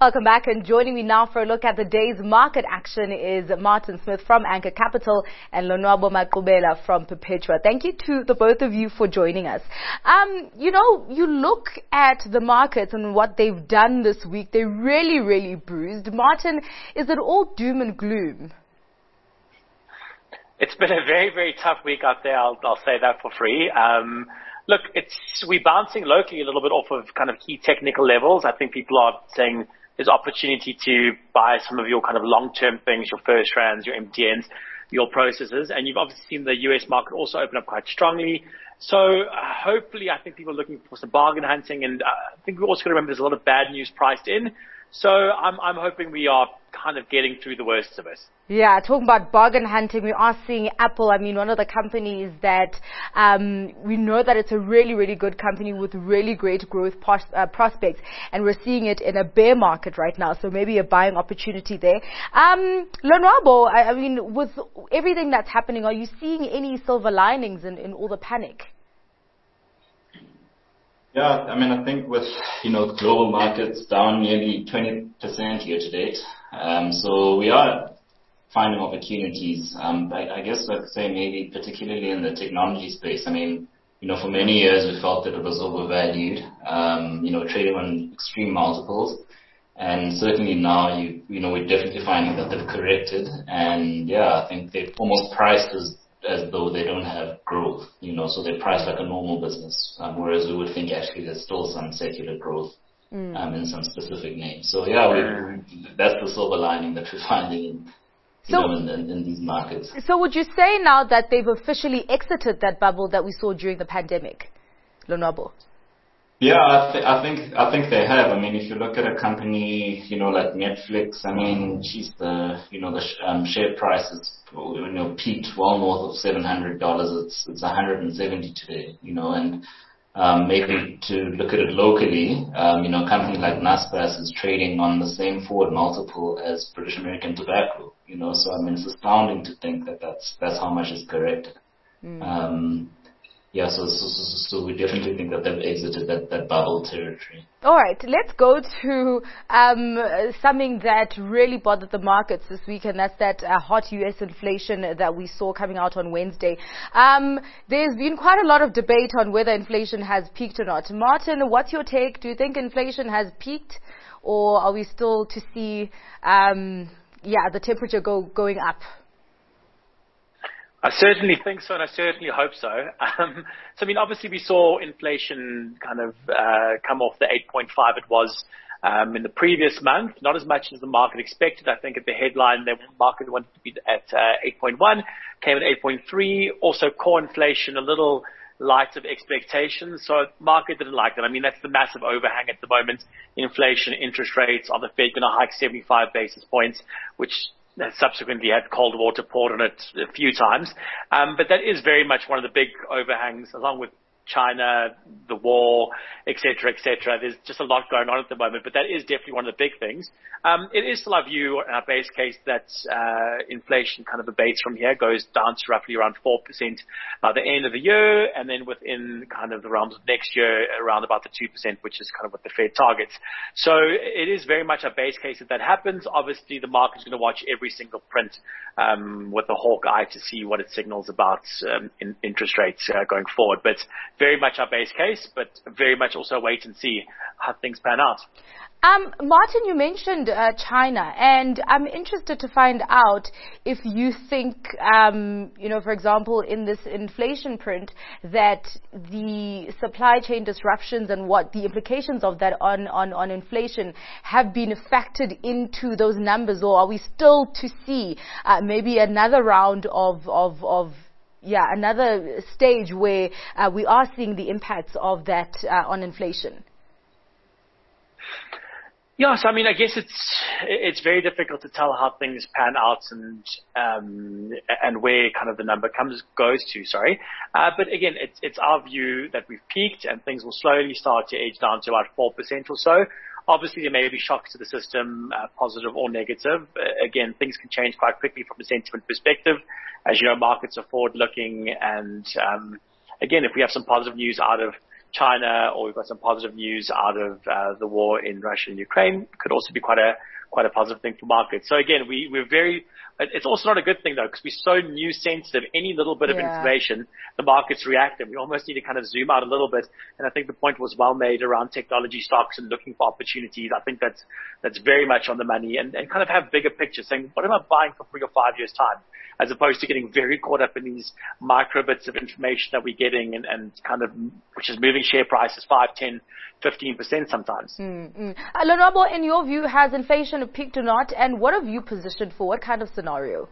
Welcome back, and joining me now for a look at the day's market action is Martin Smith from Anchor Capital and Lonwabo Maqubela from Perpetua. Thank you to the both of you for joining us. You look at the markets and what they've done this week, they're really, really bruised. Martin, is it all doom and gloom? It's been a very, very tough week out there. I'll say that for free. Look, we're bouncing locally a little bit off of kind of key technical levels. I think people are saying there's opportunity to buy some of your kind of long-term things, your FirstRands, your MTNs, your processors. And you've obviously seen the US market also open up quite strongly. So hopefully, I think people are looking for some bargain hunting. And I think we also got to remember there's a lot of bad news priced in. So I'm hoping we are kind of getting through the worst of it. Yeah, talking about bargain hunting, we are seeing Apple, one of the companies that we know that it's a really, really good company with really great growth prospects, and we're seeing it in a bear market right now, so maybe a buying opportunity there. Lonwabo, with everything that's happening, are you seeing any silver linings in all the panic? Yeah, I think with, global markets down nearly 20% year to date, so we are finding opportunities. I guess I'd say maybe particularly in the technology space. For many years we felt that it was overvalued, trading on extreme multiples. And certainly now, we're definitely finding that they've corrected. And yeah, I think they've almost priced as though they don't have growth, so they're priced like a normal business. Whereas we would think actually there's still some secular growth in some specific names. So yeah, that's the silver lining that we're finding in these markets. So would you say now that they've officially exited that bubble that we saw during the pandemic, Lonwabo? Yeah, I think they have. If you look at a company, like Netflix, the share price is, peaked well north of $700. It's 170 today, and maybe to look at it locally, a company like Naspers is trading on the same forward multiple as British American Tobacco, so it's astounding to think that that's how much is corrected. Yeah, so we definitely think that they've exited that bubble territory. All right, let's go to something that really bothered the markets this week, and that's that hot U.S. inflation that we saw coming out on Wednesday. There's been quite a lot of debate on whether inflation has peaked or not. Martin, what's your take? Do you think inflation has peaked, or are we still to see the temperature going up? I certainly think so, and I certainly hope so. Obviously we saw inflation kind of come off the 8.5 it was in the previous month. Not as much as the market expected. I think at the headline, the market wanted to be at 8.1, came at 8.3. Also, core inflation a little light of expectations, so the market didn't like that. That's the massive overhang at the moment. Inflation, interest rates, are the Fed going to hike 75 basis points, which subsequently had cold water poured on it a few times. But that is very much one of the big overhangs, along with China, the war, et cetera, et cetera. There's just a lot going on at the moment, but that is definitely one of the big things. It is still our view, our base case, that inflation kind of abates from here, goes down to roughly around 4% by the end of the year, and then within kind of the realms of next year, around about the 2%, which is kind of what the Fed targets. So it is very much our base case that happens. Obviously, the market's going to watch every single print with a hawk eye to see what it signals about interest rates going forward. But very much our base case, but very much also wait and see how things pan out. Martin, you mentioned China, and I'm interested to find out if you think, for example, in this inflation print, that the supply chain disruptions and what the implications of that on inflation have been factored into those numbers, or are we still to see maybe another round of another stage where we are seeing the impacts of that on inflation? Yeah, so I guess it's very difficult to tell how things pan out and where kind of the number goes to. But again, it's our view that we've peaked and things will slowly start to edge down to about 4% or so. Obviously, there may be shocks to the system, positive or negative. Again, things can change quite quickly from a sentiment perspective. As you know, markets are forward-looking, and again, if we have some positive news out of China, or we've got some positive news out of the war in Russia and Ukraine, could also be quite a positive thing for markets. So again, we're very, it's also not a good thing though, because we're so news sensitive. Any little bit of information, the markets react, and we almost need to kind of zoom out a little bit. And I think the point was well made around technology stocks and looking for opportunities. I think that's very much on the money, and kind of have bigger pictures, saying, what am I buying for 3 or 5 years time? As opposed to getting very caught up in these micro bits of information that we're getting and kind of, which is moving share prices 5, 10, 15% sometimes. Lonwabo, in your view, has inflation peaked or not? And what have you positioned for? What kind of scenario?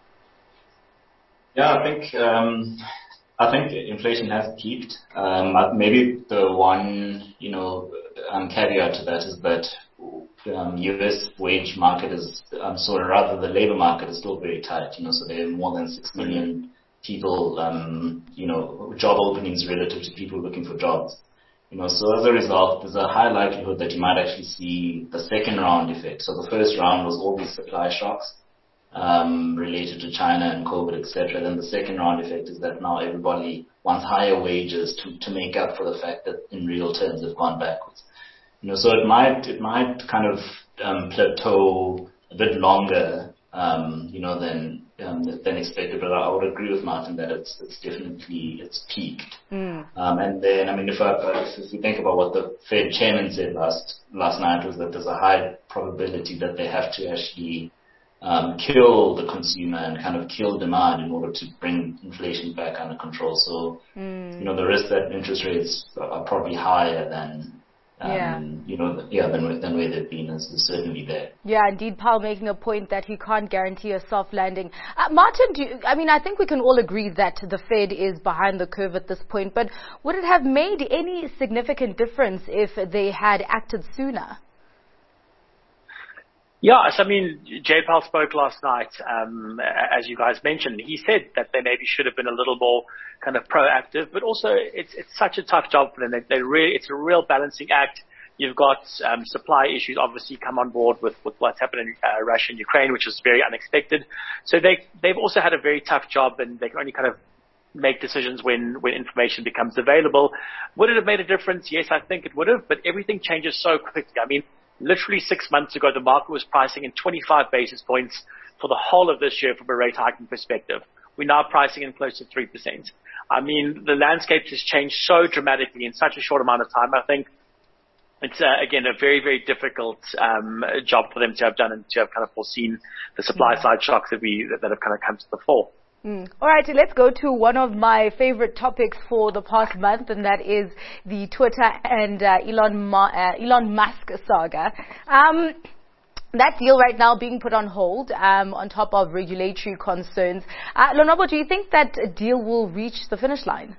Yeah, I think inflation has peaked. Maybe the one, caveat to that is that U.S. wage market is, rather the labor market is still very tight, so there are more than 6 million people, job openings relative to people looking for jobs. So as a result, there's a high likelihood that you might actually see the second round effect. So the first round was all these supply shocks, related to China and COVID, etc. Then the second round effect is that now everybody wants higher wages to make up for the fact that in real terms they've gone backwards. So it might kind of plateau a bit longer, than expected. But I would agree with Martin that it's definitely peaked. And then, if we think about what the Fed chairman said last night, was that there's a high probability that they have to actually kill the consumer and kind of kill demand in order to bring inflation back under control. So, the risk that interest rates are probably higher than than where they've been is certainly there. Yeah, indeed, Paul making a point that he can't guarantee a soft landing. Martin, I think we can all agree that the Fed is behind the curve at this point, but would it have made any significant difference if they had acted sooner? Yes, Jay Powell spoke last night, as you guys mentioned. He said that they maybe should have been a little more kind of proactive, but also it's such a tough job for them. It's a real balancing act. You've got supply issues obviously come on board with what's happened in Russia and Ukraine, which is very unexpected. So they've also had a very tough job, and they can only kind of make decisions when information becomes available. Would it have made a difference? Yes, I think it would have, but everything changes so quickly. Literally 6 months ago, the market was pricing in 25 basis points for the whole of this year from a rate hiking perspective. We're now pricing in close to 3%. The landscape has changed so dramatically in such a short amount of time. I think it's, again, a very, very difficult job for them to have done and to have kind of foreseen the supply side shocks that have kind of come to the fore. All right, let's go to one of my favorite topics for the past month, and that is the Twitter and Elon Musk saga. That deal right now being put on hold on top of regulatory concerns. Lonwabo, do you think that deal will reach the finish line?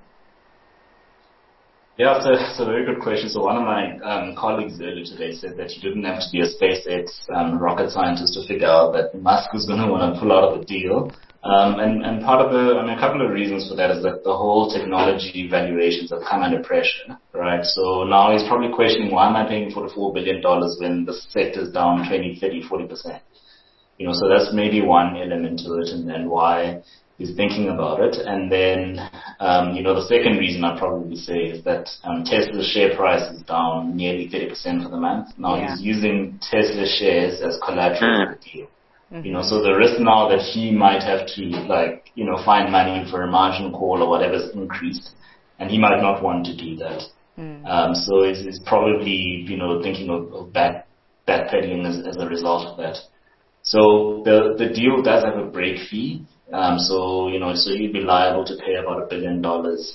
Yeah, it's a very good question. So one of my colleagues earlier today said that you didn't have to be a SpaceX rocket scientist to figure out that Musk was going to want to pull out of the deal. And part of a couple of reasons for that is that the whole technology valuations have come under pressure, right? So now he's probably questioning, why am I paying $44 billion when the sector's down 20, 30, 40%? So that's maybe one element to it, and why he's thinking about it. And then, the second reason I'd probably say is that Tesla's share price is down nearly 30% for the month. Now he's using Tesla shares as collateral for the deal. So the risk now that he might have to find money for a margin call or whatever's increased, and he might not want to do that. So he's probably, thinking of backpedaling as a result of that. So the deal does have a break fee. So you'd be liable to pay about $1 billion,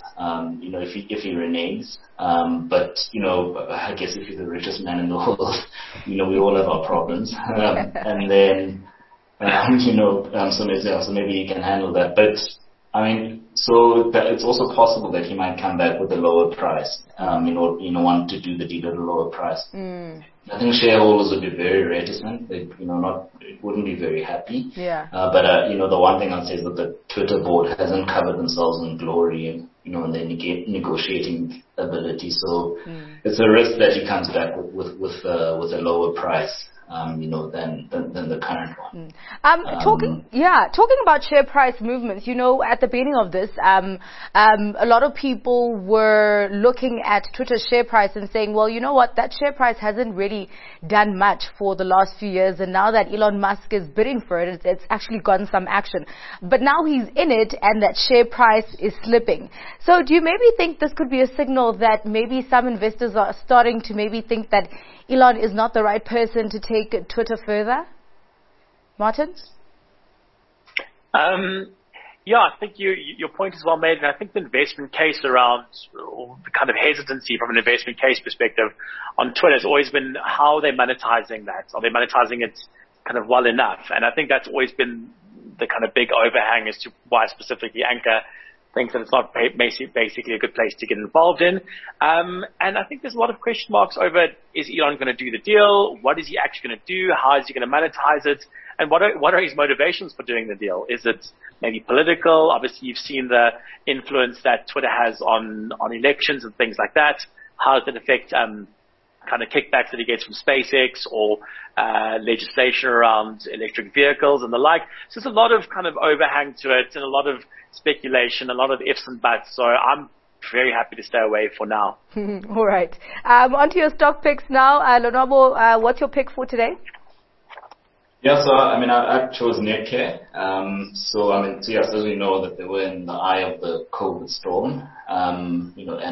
if he reneges. But, I guess if you're the richest man in the world, we all have our problems. And then, so maybe he can handle that. But, so that it's also possible that he might come back with a lower price, want to do the deal at a lower price. I think shareholders would be very reticent. They, wouldn't be very happy. But the one thing I'd say is that the Twitter board hasn't covered themselves in glory and, in their negotiating ability. So it's a risk that he comes back with a lower price. than the current one. Talking about share price movements, at the beginning of this, a lot of people were looking at Twitter's share price and saying, well, you know what, that share price hasn't really done much for the last few years, and now that Elon Musk is bidding for it, it's actually gotten some action. But now he's in it, and that share price is slipping. So do you maybe think this could be a signal that maybe some investors are starting to maybe think that Elon is not the right person to take Twitter further? Martin? I think your point is well made, and I think the investment case around, or the kind of hesitancy from an investment case perspective on Twitter has always been how they're monetizing that. Are they monetizing it kind of well enough? And I think that's always been the kind of big overhang as to why specifically Anchor thinks that it's not basically a good place to get involved in. And I think there's a lot of question marks over, is Elon going to do the deal? What is he actually going to do? How is he going to monetize it? And what are his motivations for doing the deal? Is it maybe political? Obviously, you've seen the influence that Twitter has on elections and things like that. How does it affect kind of kickbacks that he gets from SpaceX or legislation around electric vehicles and the like? So there's a lot of kind of overhang to it and a lot of speculation, a lot of ifs and buts. So I'm very happy to stay away for now. All right. On to your stock picks now. Lonwabo, what's your pick for today? Yeah, so I chose Netcare. As we know that they were in the eye of the COVID storm, and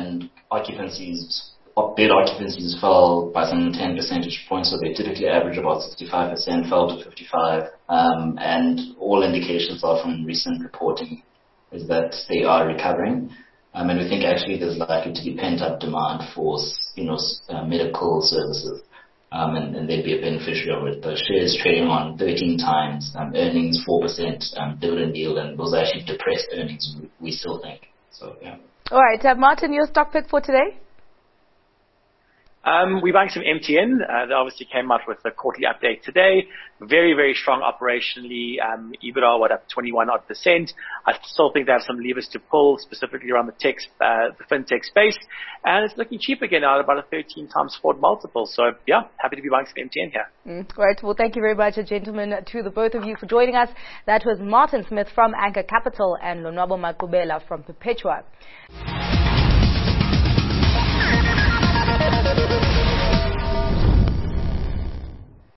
bed occupancies fell by some 10 percentage points, so they typically average about 65%, fell to 55%, and all indications are from recent reporting is that they are recovering. And we think actually there's likely to be pent-up demand for, medical services, and they'd be a beneficiary of it. The shares trading on 13 times, earnings 4%, dividend yield, and those are actually depressed earnings, we still think. So, yeah. All right, Martin, your stock pick for today? We buying some MTN. They obviously came out with a quarterly update today. Very, very strong operationally. EBITDA, up 21%. I still think they have some levers to pull, specifically around the fintech space. And it's looking cheap again now, about a 13 times forward multiple. So, yeah, happy to be buying some MTN here. Right. Well, thank you very much, gentlemen, to the both of you for joining us. That was Martin Smith from Anchor Capital and Lonwabo Makubela from Perpetua.